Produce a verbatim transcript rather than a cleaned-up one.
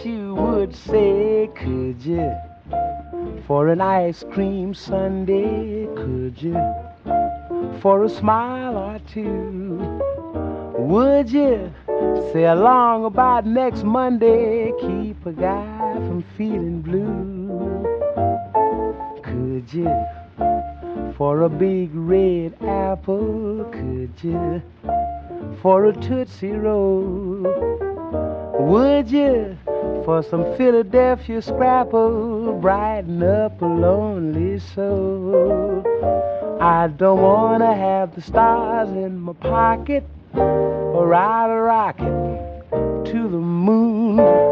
you would say, could you? For an ice cream sundae, could you? For a smile or two, would you? Say along about next Monday, keep a guy from feeling blue. Could you? For a big red apple, could you? For a Tootsie Roll, would you? For some Philadelphia scrapple, brighten up a lonely soul. I don't wanna have the stars in my pocket or ride a rocket to the moon.